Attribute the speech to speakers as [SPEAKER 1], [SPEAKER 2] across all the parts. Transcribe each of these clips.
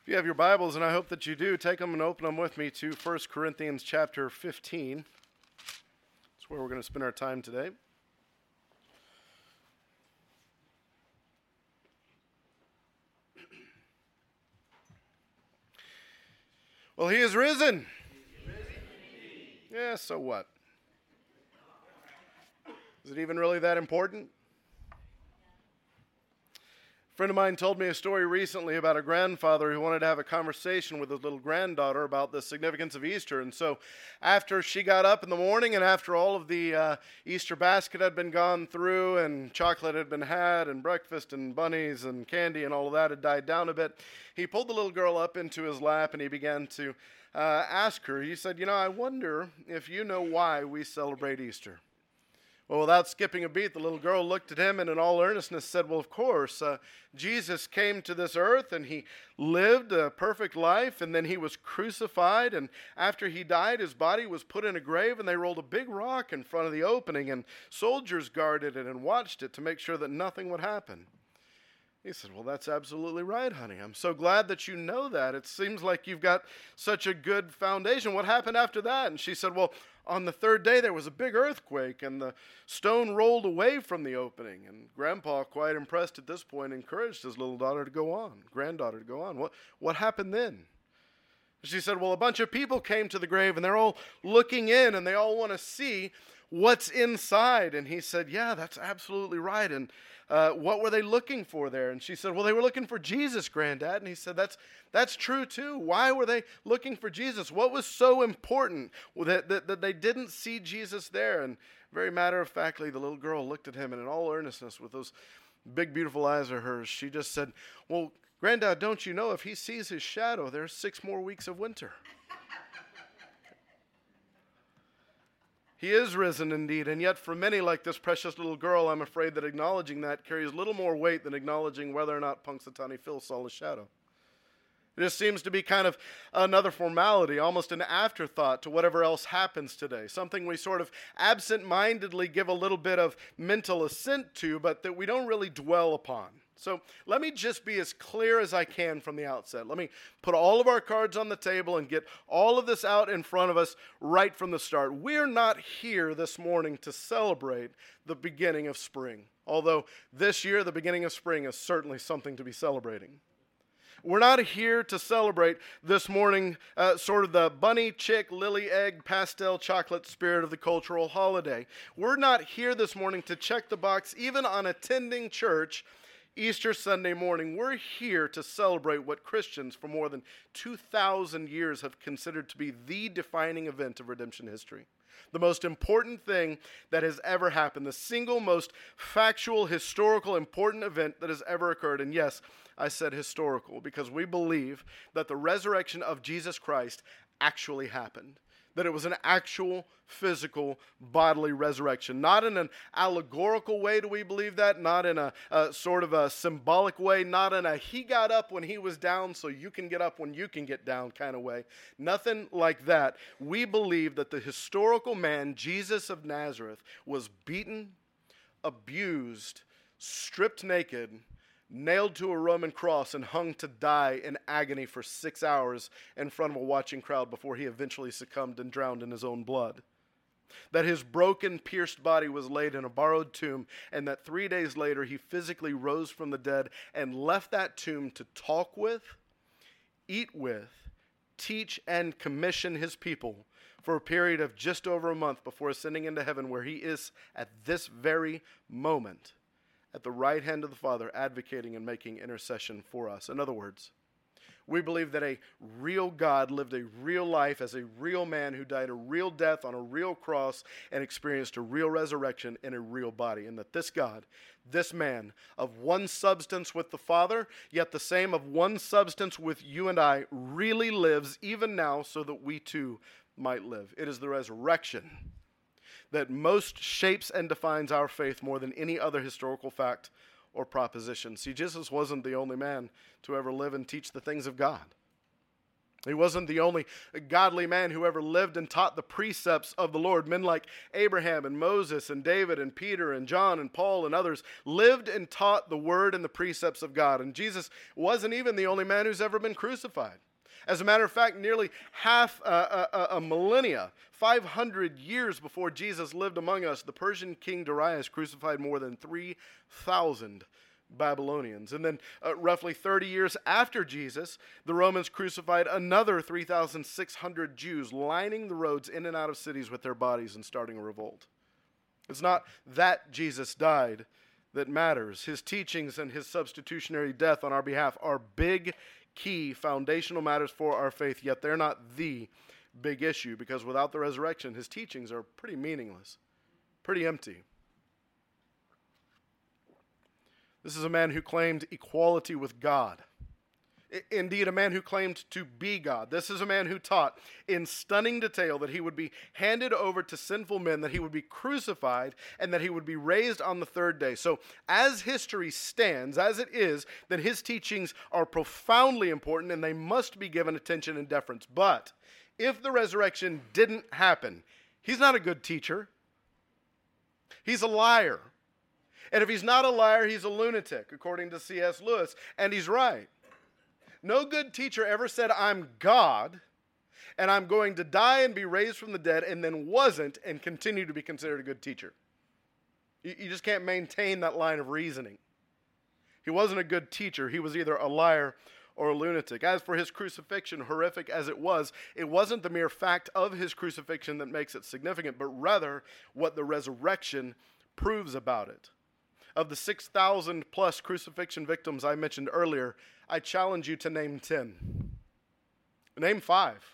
[SPEAKER 1] If you have your Bibles, and I hope that you do, take them and open them with me to 1 Corinthians chapter 15. That's where we're going to spend our time today. Well, he is risen. Yeah, so what? Is it even really that important? A friend of mine told me a story recently about a grandfather who wanted to have a conversation with his little granddaughter about the significance of Easter. And so after she got up in the morning and after all of the Easter basket had been gone through and chocolate had been had and breakfast and bunnies and candy and all of that had died down a bit, he pulled the little girl up into his lap and he began to ask her. He said, I wonder if you know why we celebrate Easter. Well, without skipping a beat, the little girl looked at him and in all earnestness said, well, of course, Jesus came to this earth and he lived a perfect life and then he was crucified, and after he died, his body was put in a grave and they rolled a big rock in front of the opening and soldiers guarded it and watched it to make sure that nothing would happen. He said, well, that's absolutely right, honey. I'm so glad that you know that. It seems like you've got such a good foundation. What happened after that? And she said, well, on the third day there was a big earthquake and the stone rolled away from the opening. And Grandpa, quite impressed at this point, encouraged his little granddaughter to go on. What happened then? She said, well, a bunch of people came to the grave and they're all looking in and they all want to see what's inside. And he said, yeah, that's absolutely right. And what were they looking for there? And she said, well, they were looking for Jesus, Granddad. And he said, that's true too. Why were they looking for Jesus? What was so important that they didn't see Jesus there? And very matter-of-factly, the little girl looked at him and in all earnestness with those big, beautiful eyes of hers, she just said, well, Granddad, don't you know if he sees his shadow, there's 6 more weeks of winter. He is risen indeed, and yet for many like this precious little girl, I'm afraid that acknowledging that carries little more weight than acknowledging whether or not Punxsutawney Phil saw his shadow. It just seems to be kind of another formality, almost an afterthought to whatever else happens today, something we sort of absent-mindedly give a little bit of mental assent to, but that we don't really dwell upon. So let me just be as clear as I can from the outset. Let me put all of our cards on the table and get all of this out in front of us right from the start. We're not here this morning to celebrate the beginning of spring, although this year the beginning of spring is certainly something to be celebrating. We're not here to celebrate this morning sort of the bunny, chick, lily, egg, pastel, chocolate spirit of the cultural holiday. We're not here this morning to check the box even on attending church Easter Sunday morning. We're here to celebrate what Christians for more than 2,000 years have considered to be the defining event of redemption history. The most important thing that has ever happened, the single most factual, historical, important event that has ever occurred. And yes, I said historical because we believe that the resurrection of Jesus Christ actually happened. That it was an actual, physical, bodily resurrection. Not in an allegorical way do we believe that, not in a sort of a symbolic way, not in a he got up when he was down so you can get up when you can get down kind of way. Nothing like that. We believe that the historical man, Jesus of Nazareth, was beaten, abused, stripped naked, nailed to a Roman cross and hung to die in agony for 6 hours in front of a watching crowd before he eventually succumbed and drowned in his own blood. That his broken, pierced body was laid in a borrowed tomb, and that 3 days later he physically rose from the dead and left that tomb to talk with, eat with, teach, and commission his people for a period of just over a month before ascending into heaven, where he is at this very moment at the right hand of the Father, advocating and making intercession for us. In other words, we believe that a real God lived a real life as a real man who died a real death on a real cross and experienced a real resurrection in a real body. And that this God, this man, of one substance with the Father, yet the same of one substance with you and I, really lives even now so that we too might live. It is the resurrection that most shapes and defines our faith more than any other historical fact or proposition. See, Jesus wasn't the only man to ever live and teach the things of God. He wasn't the only godly man who ever lived and taught the precepts of the Lord. Men like Abraham and Moses and David and Peter and John and Paul and others lived and taught the word and the precepts of God. And Jesus wasn't even the only man who's ever been crucified. As a matter of fact, nearly half a millennia, 500 years before Jesus lived among us, the Persian king Darius crucified more than 3,000 Babylonians. And then roughly 30 years after Jesus, the Romans crucified another 3,600 Jews, lining the roads in and out of cities with their bodies and starting a revolt. It's not that Jesus died that matters. His teachings and his substitutionary death on our behalf are big, key, foundational matters for our faith, yet they're not the big issue, because without the resurrection, his teachings are pretty meaningless, pretty empty. This is a man who claimed equality with God. Indeed, a man who claimed to be God. This is a man who taught in stunning detail that he would be handed over to sinful men, that he would be crucified, and that he would be raised on the third day. So as history stands, as it is, then his teachings are profoundly important and they must be given attention and deference. But if the resurrection didn't happen, he's not a good teacher. He's a liar. And if he's not a liar, he's a lunatic, according to C.S. Lewis, and he's right. No good teacher ever said, I'm God, and I'm going to die and be raised from the dead, and then wasn't and continue to be considered a good teacher. You just can't maintain that line of reasoning. He wasn't a good teacher. He was either a liar or a lunatic. As for his crucifixion, horrific as it wasn't the mere fact of his crucifixion that makes it significant, but rather what the resurrection proves about it. Of the 6,000 plus crucifixion victims I mentioned earlier, I challenge you to name 10. Name 5.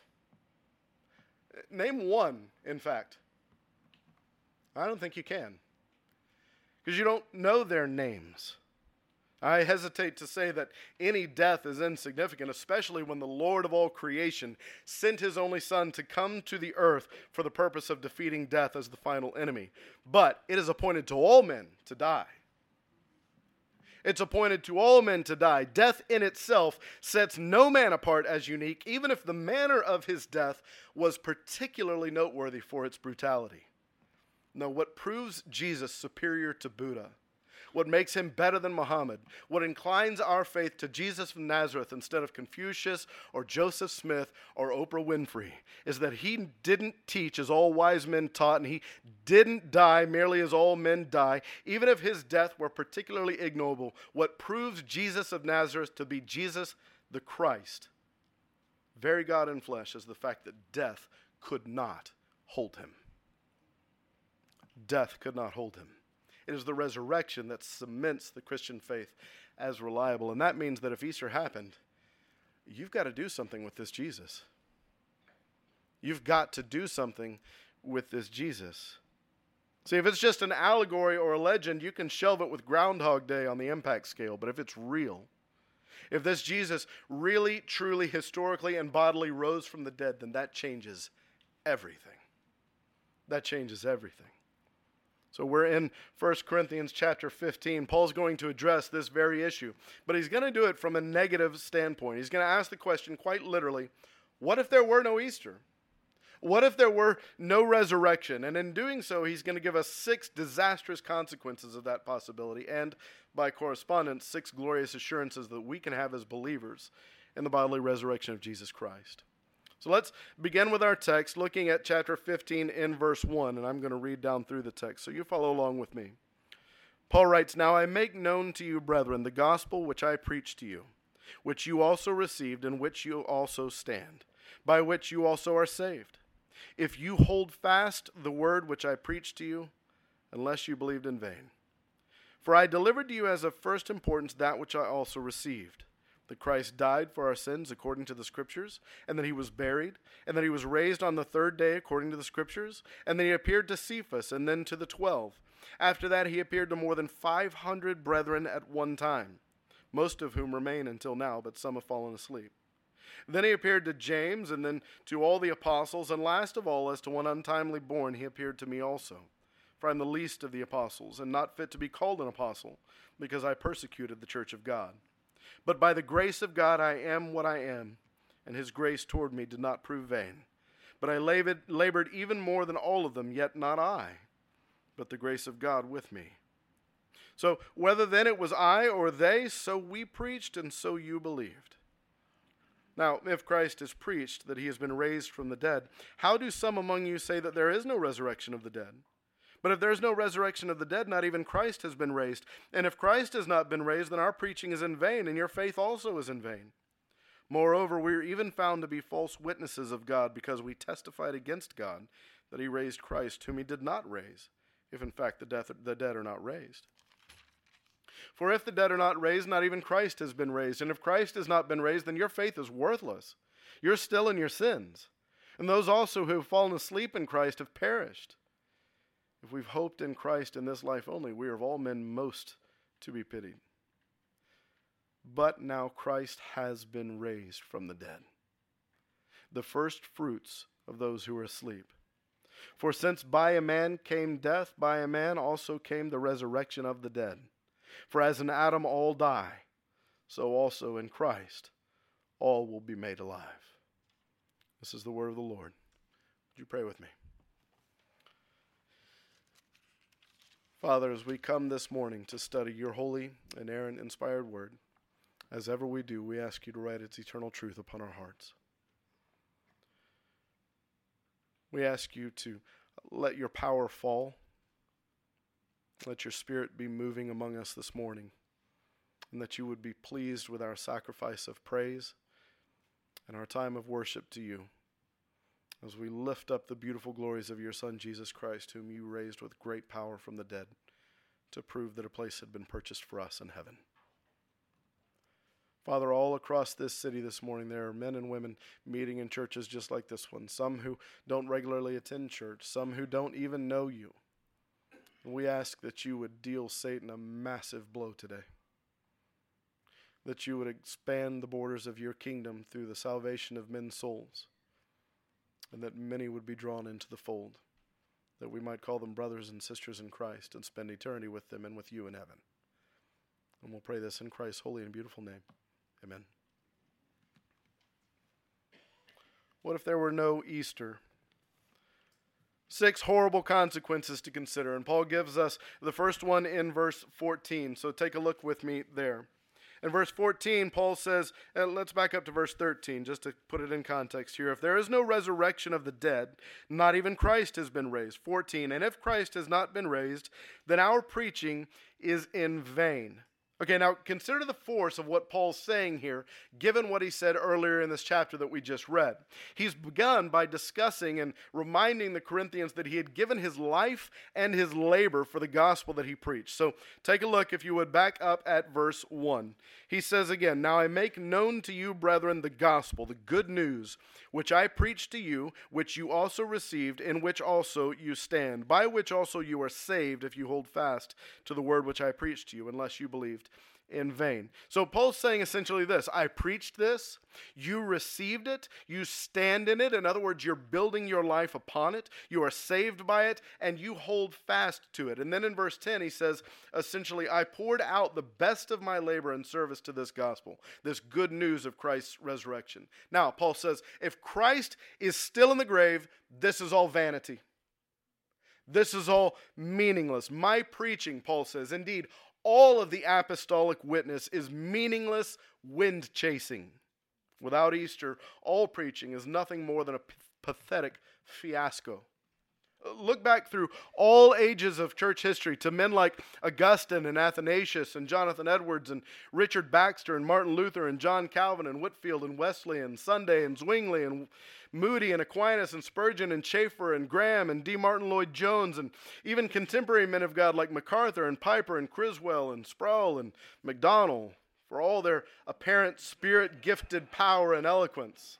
[SPEAKER 1] Name 1, in fact. I don't think you can, because you don't know their names. I hesitate to say that any death is insignificant, especially when the Lord of all creation sent his only Son to come to the earth for the purpose of defeating death as the final enemy. But it is appointed to all men to die. It's appointed to all men to die. Death in itself sets no man apart as unique, even if the manner of his death was particularly noteworthy for its brutality. No, what proves Jesus superior to Buddha, what makes him better than Muhammad, what inclines our faith to Jesus from Nazareth instead of Confucius or Joseph Smith or Oprah Winfrey, is that he didn't teach as all wise men taught, and he didn't die merely as all men die, even if his death were particularly ignoble. What proves Jesus of Nazareth to be Jesus the Christ, very God in flesh, is the fact that death could not hold him. Death could not hold him. It is the resurrection that cements the Christian faith as reliable. And that means that if Easter happened, you've got to do something with this Jesus. You've got to do something with this Jesus. See, if it's just an allegory or a legend, you can shelve it with Groundhog Day on the impact scale. But if it's real, if this Jesus really, truly, historically, and bodily rose from the dead, then that changes everything. That changes everything. So we're in 1 Corinthians chapter 15. Paul's going to address this very issue, but he's going to do it from a negative standpoint. He's going to ask the question quite literally, what if there were no Easter? What if there were no resurrection? And in doing so, he's going to give us 6 disastrous consequences of that possibility, and by correspondence, 6 glorious assurances that we can have as believers in the bodily resurrection of Jesus Christ. So let's begin with our text, looking at chapter 15 in verse 1, and I'm going to read down through the text, so you follow along with me. Paul writes, Now I make known to you, brethren, the gospel which I preached to you, which you also received, in which you also stand, by which you also are saved, if you hold fast the word which I preached to you, unless you believed in vain. For I delivered to you as of first importance that which I also received, that Christ died for our sins according to the Scriptures, and that he was buried, and that he was raised on the third day according to the Scriptures, and that he appeared to Cephas, and then to the 12. After that he appeared to more than 500 brethren at one time, most of whom remain until now, but some have fallen asleep. Then he appeared to James, and then to all the apostles, and last of all, as to one untimely born, he appeared to me also. For I am the least of the apostles, and not fit to be called an apostle, because I persecuted the church of God. But by the grace of God I am what I am, and his grace toward me did not prove vain. But I labored even more than all of them, yet not I, but the grace of God with me. So whether then it was I or they, so we preached, and so you believed. Now, if Christ is preached that he has been raised from the dead, how do some among you say that there is no resurrection of the dead? But if there is no resurrection of the dead, not even Christ has been raised. And if Christ has not been raised, then our preaching is in vain, and your faith also is in vain. Moreover, we are even found to be false witnesses of God, because we testified against God that he raised Christ, whom he did not raise, if in fact the dead are not raised. For if the dead are not raised, not even Christ has been raised. And if Christ has not been raised, then your faith is worthless. You're still in your sins. And those also who have fallen asleep in Christ have perished. If we've hoped in Christ in this life only, we are of all men most to be pitied. But now Christ has been raised from the dead, the first fruits of those who are asleep. For since by a man came death, by a man also came the resurrection of the dead. For as in Adam all die, so also in Christ all will be made alive. This is the word of the Lord. Would you pray with me? Father, as we come this morning to study your holy, inerrant-inspired word, as ever we do, we ask you to write its eternal truth upon our hearts. We ask you to let your power fall. Let your Spirit be moving among us this morning, and that you would be pleased with our sacrifice of praise and our time of worship to you, as we lift up the beautiful glories of your Son, Jesus Christ, whom you raised with great power from the dead, to prove that a place had been purchased for us in heaven. Father, all across this city this morning, there are men and women meeting in churches just like this one, some who don't regularly attend church, some who don't even know you. And we ask that you would deal Satan a massive blow today, that you would expand the borders of your kingdom through the salvation of men's souls, and that many would be drawn into the fold, that we might call them brothers and sisters in Christ and spend eternity with them and with you in heaven. And we'll pray this in Christ's holy and beautiful name. Amen. What if there were no Easter? 6 horrible consequences to consider. And Paul gives us the first one in verse 14. So take a look with me there. In verse 14, Paul says, let's back up to verse 13 just to put it in context here. If there is no resurrection of the dead, not even Christ has been raised. 14, and if Christ has not been raised, then our preaching is in vain. Okay, now consider the force of what Paul's saying here, given what he said earlier in this chapter that we just read. He's begun by discussing and reminding the Corinthians that he had given his life and his labor for the gospel that he preached. So take a look, if you would, back up at verse 1. He says again, "Now I make known to you, brethren, the gospel, the good news, which I preached to you, which you also received, in which also you stand, by which also you are saved, if you hold fast to the word which I preached to you, unless you believed in vain." So Paul's saying essentially this: I preached this, you received it, you stand in it. In other words, you're building your life upon it, you are saved by it, and you hold fast to it. And then in verse 10 he says, essentially, I poured out the best of my labor and service to this gospel, this good news of Christ's resurrection. Now, Paul says, if Christ is still in the grave, this is all vanity. This is all meaningless. My preaching, Paul says, indeed, all of the apostolic witness is meaningless wind chasing. Without Easter, all preaching is nothing more than a pathetic fiasco. Look back through all ages of church history to men like Augustine and Athanasius and Jonathan Edwards and Richard Baxter and Martin Luther and John Calvin and Whitefield and Wesley and Sunday and Zwingli and Moody and Aquinas and Spurgeon and Schaeffer and Graham and D. Martin Lloyd-Jones, and even contemporary men of God like MacArthur and Piper and Criswell and Sproul and MacDonald, for all their apparent spirit-gifted power and eloquence,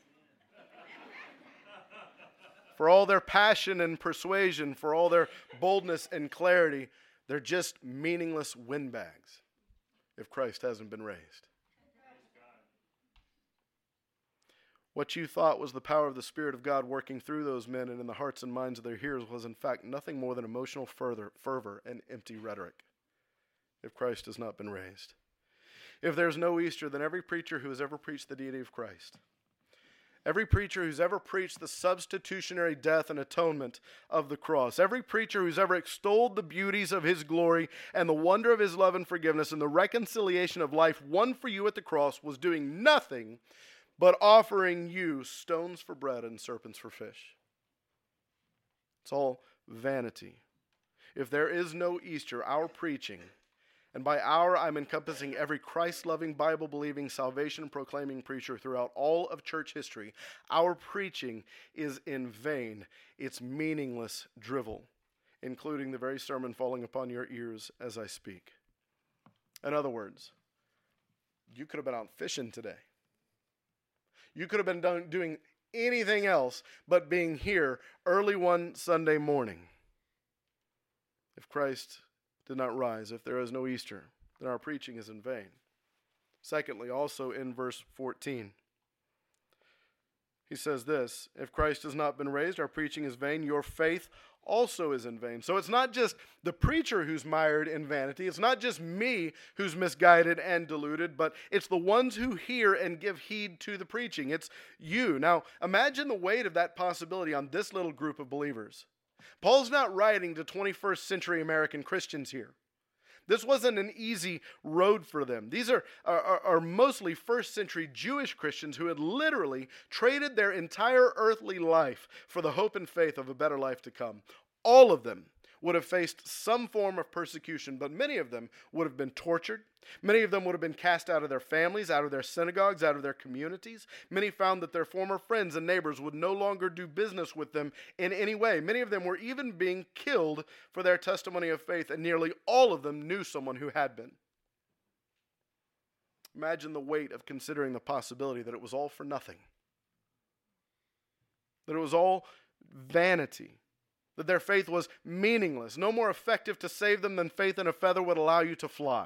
[SPEAKER 1] for all their passion and persuasion, for all their boldness and clarity. They're just meaningless windbags if Christ hasn't been raised. What you thought was the power of the Spirit of God working through those men and in the hearts and minds of their hearers was in fact nothing more than emotional fervor and empty rhetoric if Christ has not been raised. If there's no Easter, then every preacher who has ever preached the deity of Christ Every preacher who's ever preached the substitutionary death and atonement of the cross. Every preacher who's ever extolled the beauties of his glory and the wonder of his love and forgiveness and the reconciliation of life won for you at the cross was doing nothing but offering you stones for bread and serpents for fish. It's all vanity. If there is no Easter, our preaching, and by our I'm encompassing every Christ-loving, Bible-believing, salvation-proclaiming preacher throughout all of church history, our preaching is in vain. It's meaningless drivel, including the very sermon falling upon your ears as I speak. In other words, you could have been out fishing today. You could have been doing anything else but being here early one Sunday morning. If Christ did not rise, if there is no Easter, then our preaching is in vain. Secondly, also in verse 14, he says this, if Christ has not been raised, our preaching is vain, your faith also is in vain. So it's not just the preacher who's mired in vanity, it's not just me who's misguided and deluded, but it's the ones who hear and give heed to the preaching. It's you. Now, imagine the weight of that possibility on this little group of believers. Paul's not writing to 21st century American Christians here. This wasn't an easy road for them. These are mostly first century Jewish Christians who had literally traded their entire earthly life for the hope and faith of a better life to come. All of them would have faced some form of persecution, but many of them would have been tortured. Many of them would have been cast out of their families, out of their synagogues, out of their communities. Many found that their former friends and neighbors would no longer do business with them in any way. Many of them were even being killed for their testimony of faith, and nearly all of them knew someone who had been. Imagine the weight of considering the possibility that it was all for nothing, that it was all vanity, that their faith was meaningless, no more effective to save them than faith in a feather would allow you to fly.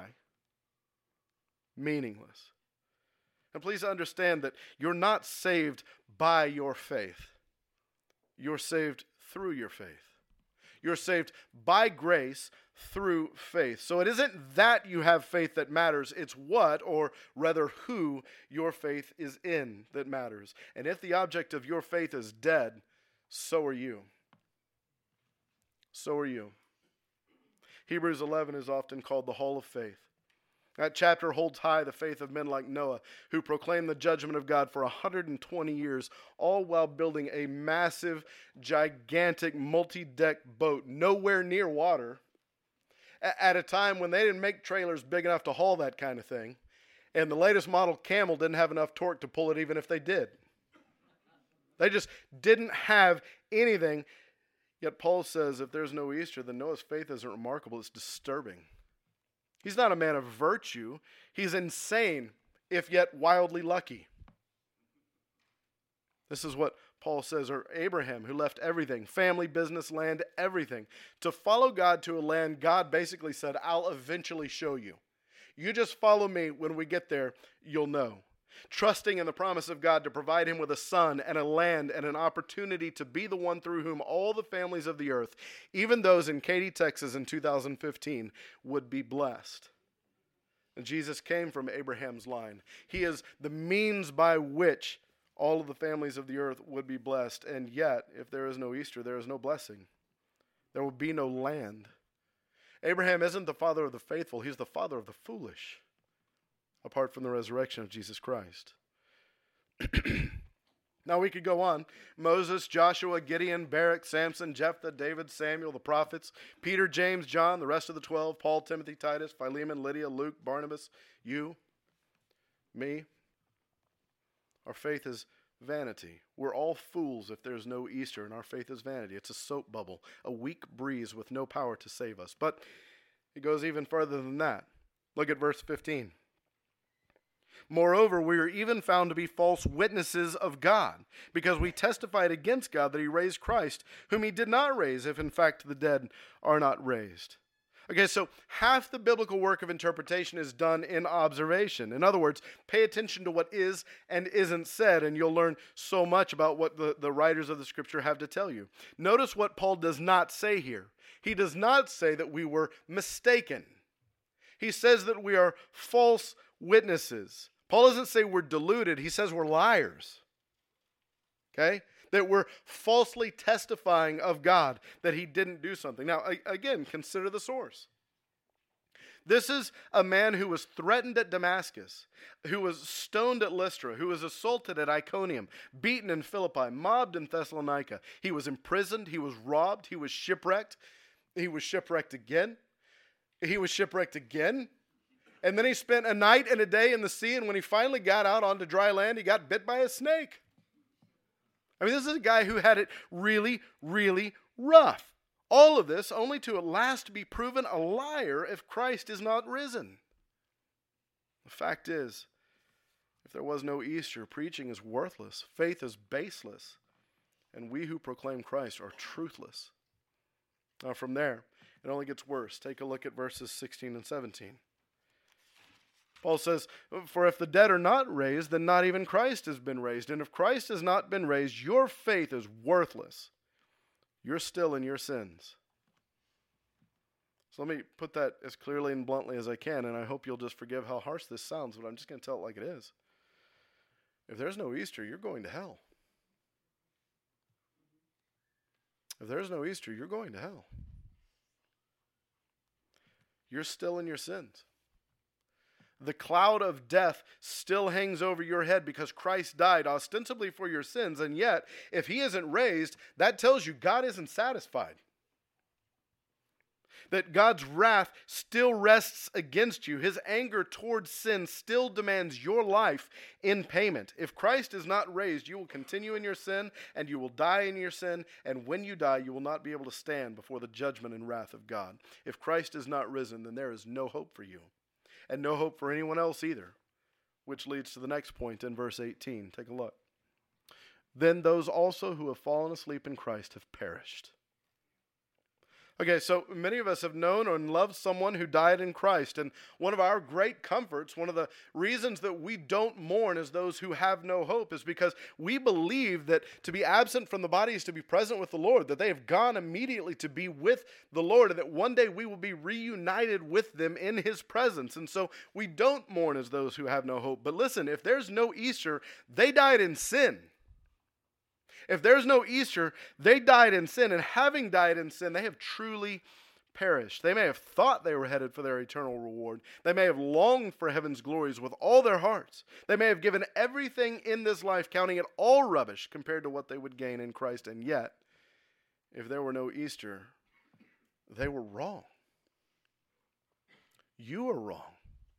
[SPEAKER 1] Meaningless. And please understand that you're not saved by your faith. You're saved through your faith. You're saved by grace through faith. So it isn't that you have faith that matters, it's what, or rather who, your faith is in that matters. And if the object of your faith is dead, so are you. So are you. Hebrews 11 is often called the Hall of Faith. That chapter holds high the faith of men like Noah, who proclaimed the judgment of God for 120 years, all while building a massive, gigantic, multi-deck boat nowhere near water, at a time when they didn't make trailers big enough to haul that kind of thing, and the latest model camel didn't have enough torque to pull it even if they did. They just didn't have anything. Yet Paul says if there's no Easter, then Noah's faith isn't remarkable, it's disturbing. He's not a man of virtue. He's insane, if yet wildly lucky. This is what Paul says, or Abraham, who left everything, family, business, land, everything, to follow God to a land God basically said, I'll eventually show you. You just follow me. When we get there, you'll know. Trusting in the promise of God to provide him with a son and a land and an opportunity to be the one through whom all the families of the earth, even those in Katy, Texas in 2015, would be blessed. And Jesus came from Abraham's line. He is the means by which all of the families of the earth would be blessed. And yet, if there is no Easter, there is no blessing. There will be no land. Abraham isn't the father of the faithful. He's the father of the foolish, apart from the resurrection of Jesus Christ. Now we could go on. Moses, Joshua, Gideon, Barak, Samson, Jephthah, David, Samuel, the prophets, Peter, James, John, the rest of the 12, Paul, Timothy, Titus, Philemon, Lydia, Luke, Barnabas, you, me. Our faith is vanity. We're all fools if there's no Easter, and our faith is vanity. It's a soap bubble, a weak breeze with no power to save us. But it goes even further than that. Look at verse 15. Moreover, we are even found to be false witnesses of God, because we testified against God that he raised Christ, whom he did not raise, if in fact the dead are not raised. Okay, so half the biblical work of interpretation is done in observation. In other words, pay attention to what is and isn't said, and you'll learn so much about what the writers of the Scripture have to tell you. Notice what Paul does not say here. He does not say that we were mistaken. He says that we are false witnesses. Paul doesn't say we're deluded. He says we're liars. Okay? That we're falsely testifying of God that he didn't do something. Now, again, consider the source. This is a man who was threatened at Damascus, who was stoned at Lystra, who was assaulted at Iconium, beaten in Philippi, mobbed in Thessalonica. He was imprisoned, he was robbed, he was shipwrecked. He was shipwrecked again. He was shipwrecked again. And then he spent a night and a day in the sea, and when he finally got out onto dry land, he got bit by a snake. I mean, this is a guy who had it really, really rough. All of this only to at last be proven a liar if Christ is not risen. The fact is, if there was no Easter, preaching is worthless, faith is baseless, and we who proclaim Christ are truthless. Now from there, it only gets worse. Take a look at verses 16 and 17. Paul says, "For if the dead are not raised, then not even Christ has been raised. And if Christ has not been raised, your faith is worthless. You're still in your sins." So let me put that as clearly and bluntly as I can, and I hope you'll just forgive how harsh this sounds, but I'm just going to tell it like it is. If there's no Easter, you're going to hell. If there's no Easter, you're going to hell. You're still in your sins. The cloud of death still hangs over your head because Christ died ostensibly for your sins, and yet, if he isn't raised, that tells you God isn't satisfied. That God's wrath still rests against you. His anger towards sin still demands your life in payment. If Christ is not raised, you will continue in your sin, and you will die in your sin, and when you die, you will not be able to stand before the judgment and wrath of God. If Christ is not risen, then there is no hope for you. And no hope for anyone else either, which leads to the next point in verse 18. Take a look. "Then those also who have fallen asleep in Christ have perished." Okay, so many of us have known and loved someone who died in Christ, and one of our great comforts, one of the reasons that we don't mourn as those who have no hope is because we believe that to be absent from the body is to be present with the Lord, that they have gone immediately to be with the Lord, and that one day we will be reunited with them in his presence. And so we don't mourn as those who have no hope. But listen, if there's no Easter, they died in sin. If there's no Easter, they died in sin, and having died in sin, they have truly perished. They may have thought they were headed for their eternal reward. They may have longed for heaven's glories with all their hearts. They may have given everything in this life, counting it all rubbish compared to what they would gain in Christ, and yet, if there were no Easter, they were wrong. You are wrong.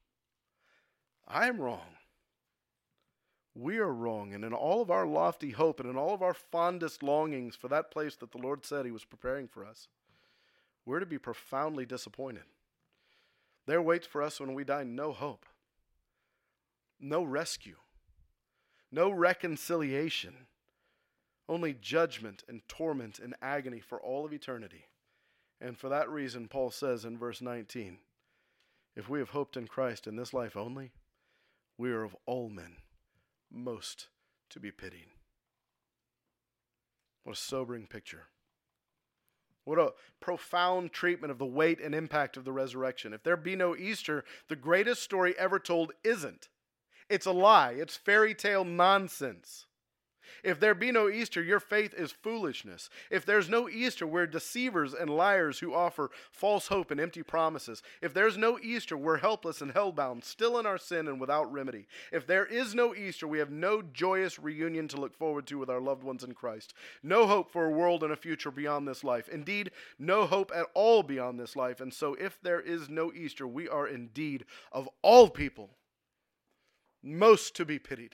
[SPEAKER 1] I am wrong. We are wrong, and in all of our lofty hope and in all of our fondest longings for that place that the Lord said he was preparing for us, we're to be profoundly disappointed. There waits for us when we die no hope, no rescue, no reconciliation, only judgment and torment and agony for all of eternity. And for that reason, Paul says in verse 19, "If we have hoped in Christ in this life only, we are of all men most to be pitied." What a sobering picture. What a profound treatment of the weight and impact of the resurrection. If there be no Easter, the greatest story ever told isn't. It's a lie. It's fairy tale nonsense. If there be no Easter, your faith is foolishness. If there's no Easter, we're deceivers and liars who offer false hope and empty promises. If there's no Easter, we're helpless and hellbound, still in our sin and without remedy. If there is no Easter, we have no joyous reunion to look forward to with our loved ones in Christ. No hope for a world and a future beyond this life. Indeed, no hope at all beyond this life. And so if there is no Easter, we are indeed, of all people, most to be pitied.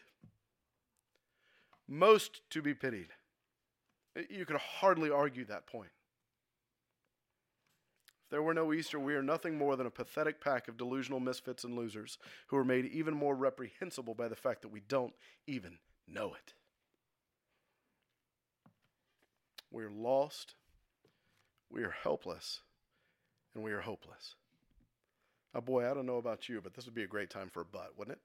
[SPEAKER 1] Most to be pitied. You could hardly argue that point. If there were no Easter, we are nothing more than a pathetic pack of delusional misfits and losers who are made even more reprehensible by the fact that we don't even know it. We are lost, we are helpless, and we are hopeless. Now, boy, I don't know about you, but this would be a great time for a but, wouldn't it?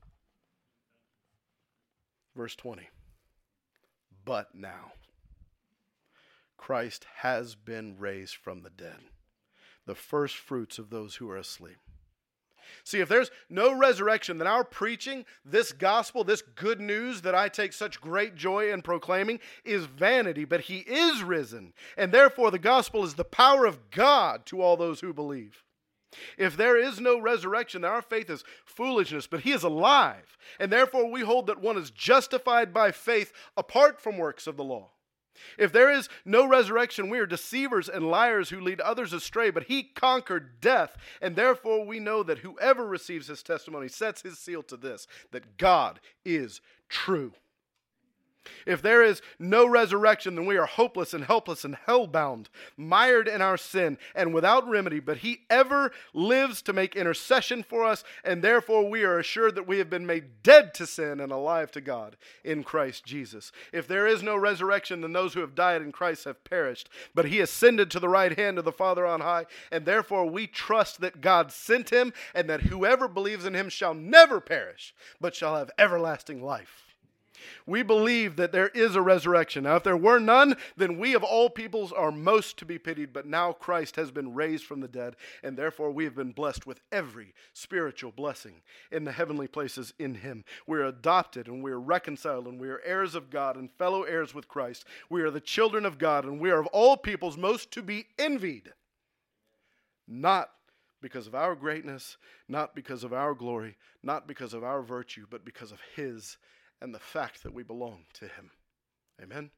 [SPEAKER 1] Verse 20. "But now, Christ has been raised from the dead, the first fruits of those who are asleep. See, if there's no resurrection, then our preaching, this gospel, this good news that I take such great joy in proclaiming is vanity, but he is risen. And therefore the gospel is the power of God to all those who believe. If there is no resurrection, then our faith is foolishness, but he is alive. And therefore we hold that one is justified by faith apart from works of the law. If there is no resurrection, we are deceivers and liars who lead others astray, but he conquered death, and therefore we know that whoever receives his testimony sets his seal to this, that God is true. If there is no resurrection, then we are hopeless and helpless and hellbound, mired in our sin and without remedy, but he ever lives to make intercession for us, and therefore we are assured that we have been made dead to sin and alive to God in Christ Jesus. If there is no resurrection, then those who have died in Christ have perished, but he ascended to the right hand of the Father on high, and therefore we trust that God sent him, and that whoever believes in him shall never perish, but shall have everlasting life. We believe that there is a resurrection. Now, if there were none, then we of all peoples are most to be pitied. But now Christ has been raised from the dead, and therefore we have been blessed with every spiritual blessing in the heavenly places in him. We are adopted, and we are reconciled, and we are heirs of God and fellow heirs with Christ. We are the children of God, and we are of all peoples most to be envied. Not because of our greatness, not because of our glory, not because of our virtue, but because of his and the fact that we belong to him. Amen?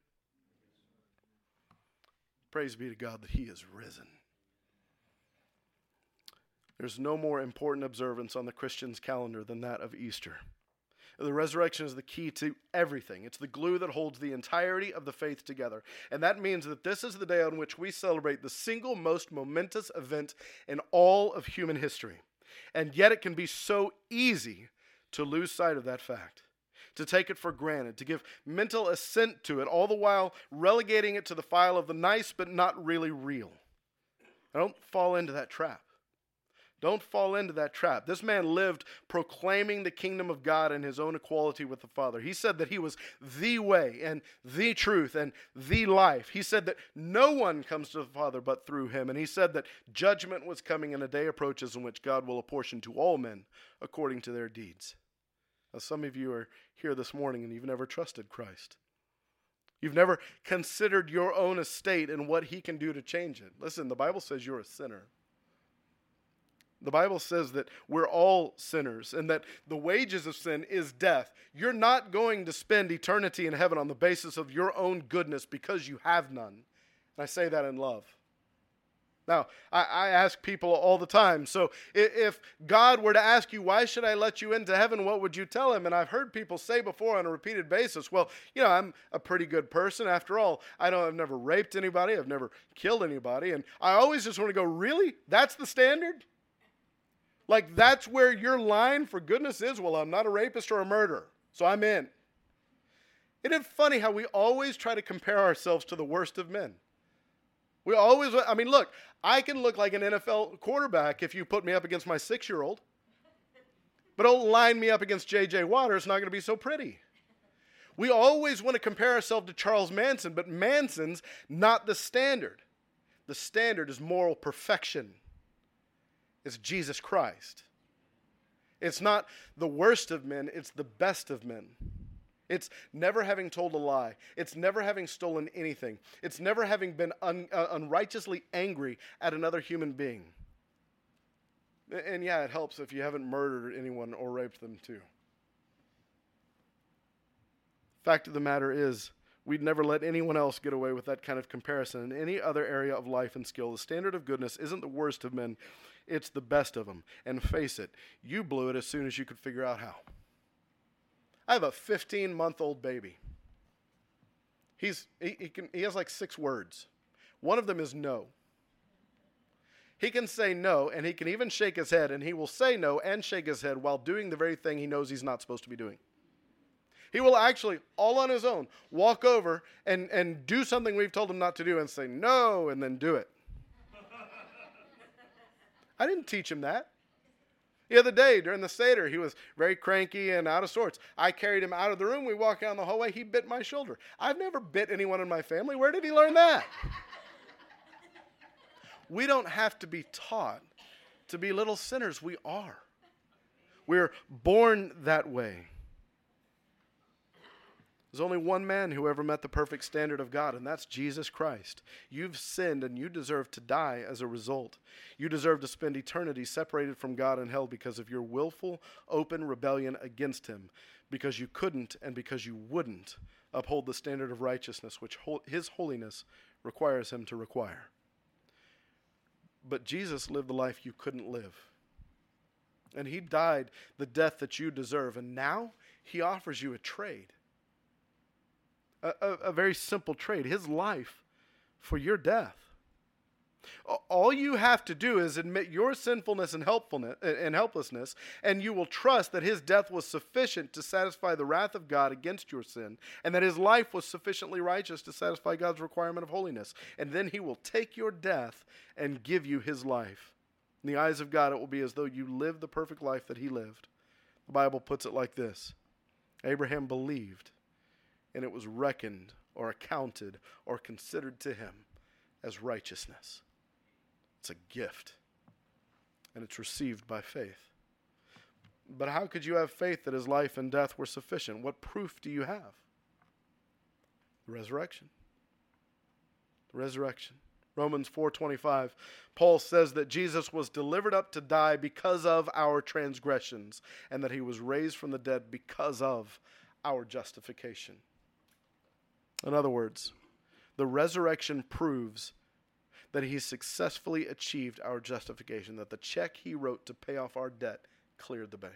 [SPEAKER 1] Praise be to God that he is risen. There's no more important observance on the Christian's calendar than that of Easter. The resurrection is the key to everything. It's the glue that holds the entirety of the faith together. And that means that this is the day on which we celebrate the single most momentous event in all of human history. And yet it can be so easy to lose sight of that fact, to take it for granted, to give mental assent to it, all the while relegating it to the file of the nice but not really real. Now, don't fall into that trap. Don't fall into that trap. This man lived proclaiming the kingdom of God and his own equality with the Father. He said that he was the way and the truth and the life. He said that no one comes to the Father but through him. And he said that judgment was coming and a day approaches in which God will apportion to all men according to their deeds. Now, some of you are here this morning and you've never trusted Christ. You've never considered your own estate and what he can do to change it. Listen, the Bible says you're a sinner. The Bible says that we're all sinners and that the wages of sin is death. You're not going to spend eternity in heaven on the basis of your own goodness because you have none. And I say that in love. Now, I ask people all the time, so if God were to ask you, why should I let you into heaven, what would you tell him? And I've heard people say before on a repeated basis, well, you know, I'm a pretty good person. After all, I've never raped anybody. I've never killed anybody. And I always just want to go, really? That's the standard? Like, that's where your line for goodness is? Well, I'm not a rapist or a murderer, so I'm in. Isn't it funny how we always try to compare ourselves to the worst of men? We always, look, I can look like an NFL quarterback if you put me up against my 6-year-old. But don't line me up against J.J. Watt, it's not going to be so pretty. We always want to compare ourselves to Charles Manson, but Manson's not the standard. The standard is moral perfection. It's Jesus Christ. It's not the worst of men, it's the best of men. It's never having told a lie. It's never having stolen anything. It's never having been unrighteously angry at another human being. And yeah, it helps if you haven't murdered anyone or raped them too. Fact of the matter is, we'd never let anyone else get away with that kind of comparison in any other area of life and skill. The standard of goodness isn't the worst of men, it's the best of them. And face it, you blew it as soon as you could figure out how. I have a 15-month-old baby. He has like 6 words. One of them is no. He can say no, and he can even shake his head, and he will say no and shake his head while doing the very thing he knows he's not supposed to be doing. He will actually, all on his own, walk over and do something we've told him not to do and say no and then do it. I didn't teach him that. The other day during the Seder, he was very cranky and out of sorts. I carried him out of the room. We walked down the hallway. He bit my shoulder. I've never bit anyone in my family. Where did he learn that? We don't have to be taught to be little sinners. We are. We're born that way. There's only one man who ever met the perfect standard of God, and that's Jesus Christ. You've sinned, and you deserve to die as a result. You deserve to spend eternity separated from God in hell because of your willful, open rebellion against him, because you couldn't and because you wouldn't uphold the standard of righteousness which his holiness requires him to require. But Jesus lived the life you couldn't live. And he died the death that you deserve, and now he offers you a trade. A very simple trade, his life for your death. All you have to do is admit your sinfulness and helplessness, and you will trust that his death was sufficient to satisfy the wrath of God against your sin, and that his life was sufficiently righteous to satisfy God's requirement of holiness. And then he will take your death and give you his life. In the eyes of God, it will be as though you lived the perfect life that he lived. The Bible puts it like this: Abraham believed, and it was reckoned or accounted or considered to him as righteousness. It's a gift, and it's received by faith. But how could you have faith that his life and death were sufficient? What proof do you have? The resurrection. The resurrection. Romans 4:25, Paul says that Jesus was delivered up to die because of our transgressions, and that he was raised from the dead because of our justification. In other words, the resurrection proves that he successfully achieved our justification, that the check he wrote to pay off our debt cleared the bank.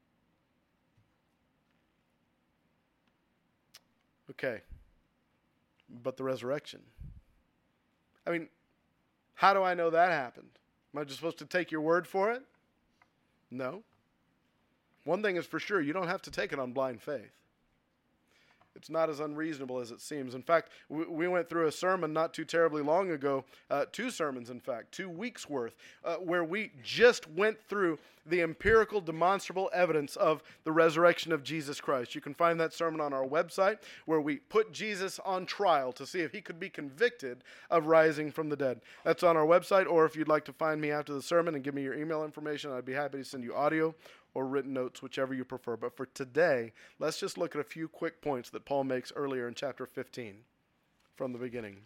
[SPEAKER 1] Okay, but the resurrection. I mean, how do I know that happened? Am I just supposed to take your word for it? No. One thing is for sure, you don't have to take it on blind faith. It's not as unreasonable as it seems. In fact, we went through a sermon not too terribly long ago, 2 sermons, in fact, 2 weeks' worth, where we just went through the empirical, demonstrable evidence of the resurrection of Jesus Christ. You can find that sermon on our website, where we put Jesus on trial to see if he could be convicted of rising from the dead. That's on our website, or if you'd like to find me after the sermon and give me your email information, I'd be happy to send you audio or written notes, whichever you prefer. But for today, let's just look at a few quick points that Paul makes earlier in chapter 15 from the beginning.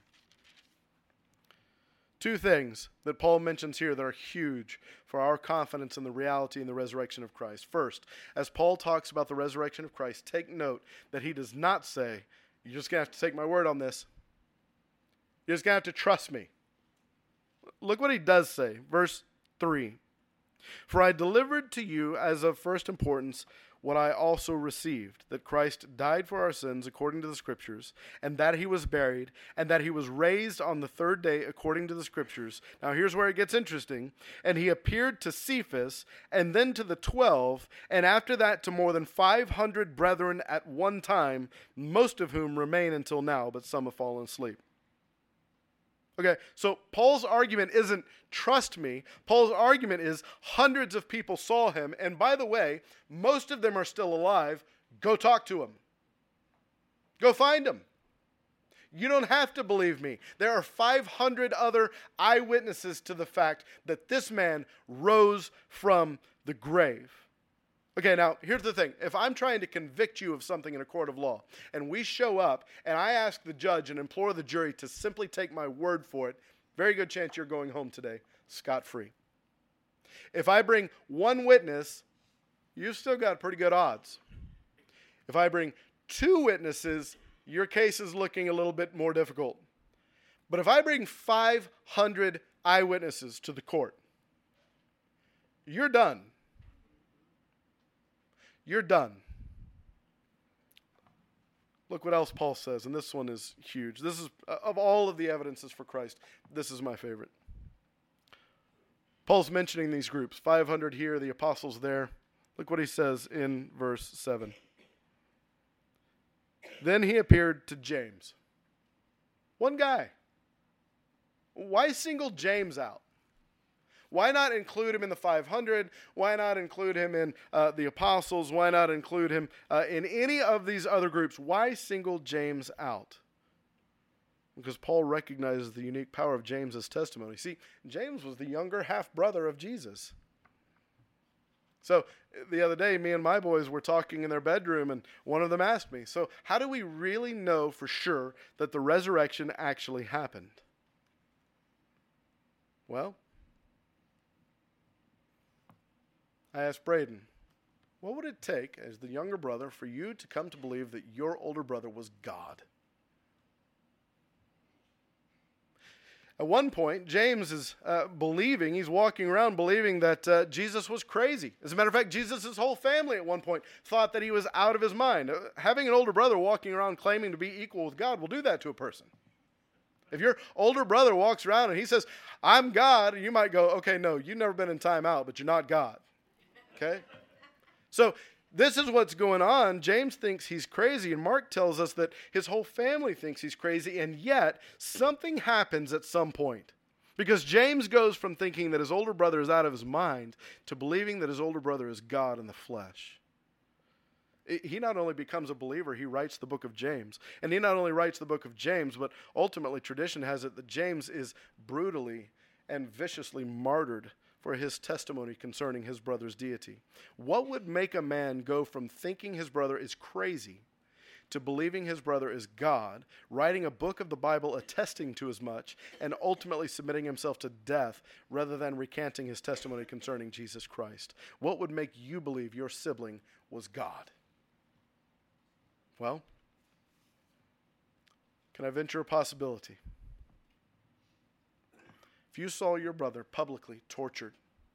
[SPEAKER 1] 2 things that Paul mentions here that are huge for our confidence in the reality and the resurrection of Christ. First, as Paul talks about the resurrection of Christ, take note that he does not say, you're just going to have to take my word on this. You're just going to have to trust me. Look what he does say. Verse 3. For I delivered to you as of first importance what I also received, that Christ died for our sins according to the Scriptures, and that he was buried, and that he was raised on the 3rd day according to the Scriptures. Now here's where it gets interesting. And he appeared to Cephas, and then to the 12, and after that to more than 500 brethren at one time, most of whom remain until now, but some have fallen asleep. Okay, so Paul's argument isn't trust me. Paul's argument is hundreds of people saw him, and by the way, most of them are still alive. Go talk to him. Go find him. You don't have to believe me. There are 500 other eyewitnesses to the fact that this man rose from the grave. Okay, now, here's the thing. If I'm trying to convict you of something in a court of law, and we show up, and I ask the judge and implore the jury to simply take my word for it, very good chance you're going home today scot-free. If I bring one witness, you've still got pretty good odds. If I bring 2 witnesses, your case is looking a little bit more difficult. But if I bring 500 eyewitnesses to the court, you're done. You're done. Look what else Paul says, and this one is huge. This is, of all of the evidences for Christ, this is my favorite. Paul's mentioning these groups, 500 here, the apostles there. Look what he says in verse 7. Then he appeared to James. One guy. Why single James out? Why not include him in the 500? Why not include him in the apostles? Why not include him in any of these other groups? Why single James out? Because Paul recognizes the unique power of James's testimony. See, James was the younger half-brother of Jesus. So the other day, me and my boys were talking in their bedroom, and one of them asked me, so how do we really know for sure that the resurrection actually happened? Well, I asked Braden, what would it take as the younger brother for you to come to believe that your older brother was God? At one point, James is he's walking around believing that Jesus was crazy. As a matter of fact, Jesus' whole family at one point thought that he was out of his mind. Having an older brother walking around claiming to be equal with God will do that to a person. If your older brother walks around and he says, I'm God, you might go, okay, no, you've never been in time out, but you're not God. Okay? So this is what's going on. James thinks he's crazy, and Mark tells us that his whole family thinks he's crazy, and yet something happens at some point. Because James goes from thinking that his older brother is out of his mind to believing that his older brother is God in the flesh. He not only becomes a believer, he writes the book of James. And he not only writes the book of James, but ultimately tradition has it that James is brutally and viciously martyred for his testimony concerning his brother's deity. What would make a man go from thinking his brother is crazy to believing his brother is God, writing a book of the Bible attesting to as much, and ultimately submitting himself to death rather than recanting his testimony concerning Jesus Christ? What would make you believe your sibling was God? Well, can I venture a possibility? If you saw your brother publicly tortured,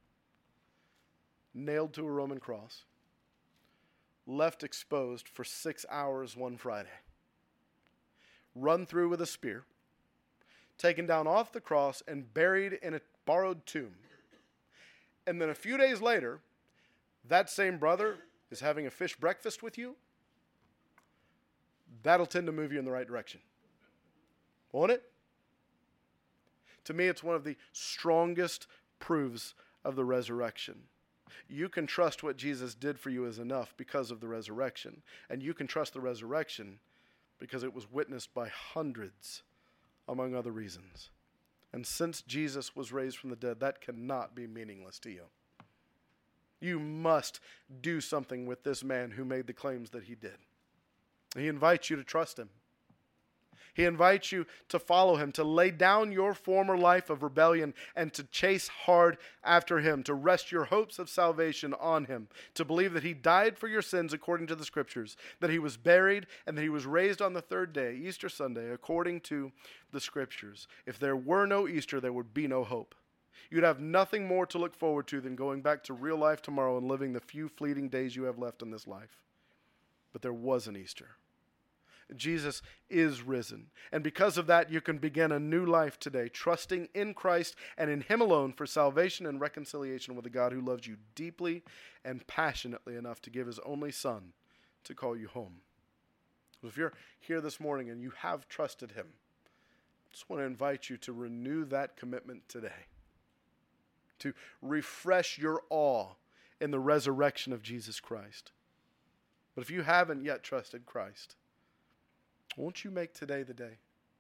[SPEAKER 1] nailed to a Roman cross, left exposed for 6 hours one Friday, run through with a spear, taken down off the cross and buried in a borrowed tomb, and then a few days later, that same brother is having a fish breakfast with you, that'll tend to move you in the right direction. Won't it? To me, it's one of the strongest proofs of the resurrection. You can trust what Jesus did for you is enough because of the resurrection. And you can trust the resurrection because it was witnessed by hundreds, among other reasons. And since Jesus was raised from the dead, that cannot be meaningless to you. You must do something with this man who made the claims that he did. He invites you to trust him. He invites you to follow him, to lay down your former life of rebellion and to chase hard after him, to rest your hopes of salvation on him, to believe that he died for your sins according to the scriptures, that he was buried, and that he was raised on the third day, Easter Sunday, according to the scriptures. If there were no Easter, there would be no hope. You'd have nothing more to look forward to than going back to real life tomorrow and living the few fleeting days you have left in this life. But there was an Easter. Jesus is risen. And because of that, you can begin a new life today, trusting in Christ and in him alone for salvation and reconciliation with a God who loves you deeply and passionately enough to give his only Son to call you home. So if you're here this morning and you have trusted him, I just want to invite you to renew that commitment today, to refresh your awe in the resurrection of Jesus Christ. But if you haven't yet trusted Christ, won't you make today the day?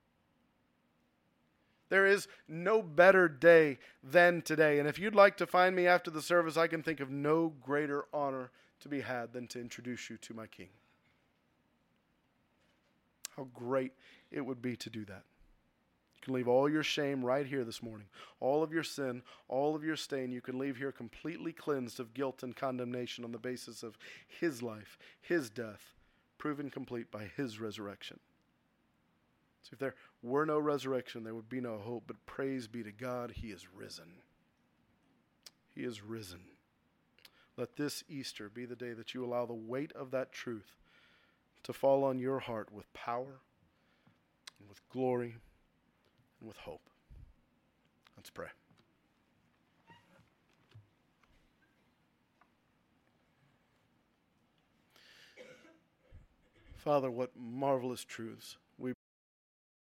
[SPEAKER 1] There is no better day than today. And if you'd like to find me after the service, I can think of no greater honor to be had than to introduce you to my King. How great it would be to do that. You can leave all your shame right here this morning. All of your sin, all of your stain, you can leave here completely cleansed of guilt and condemnation on the basis of his life, his death, proven complete by his resurrection. So if there were no resurrection, there would be no hope. But praise be to God, he is risen. He is risen. Let this Easter be the day that you allow the weight of that truth to fall on your heart with power and with glory and with hope. Let's pray. Father, what marvelous truths